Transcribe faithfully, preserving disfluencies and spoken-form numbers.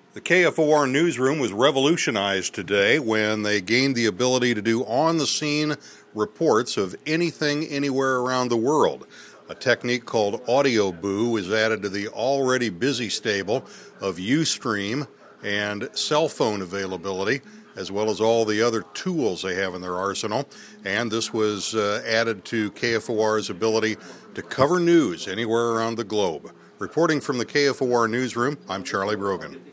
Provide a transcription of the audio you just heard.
The K F O R newsroom was revolutionized today when they gained the ability to do on-the-scene reports of anything anywhere around the world. A technique called Audio Boo is added to the already busy stable of Ustream and cell phone availability, as well as all the other tools they have in their arsenal. And this was uh, added to K F O R's ability to cover news anywhere around the globe. Reporting from the K F O R newsroom, I'm Charlie Brogan.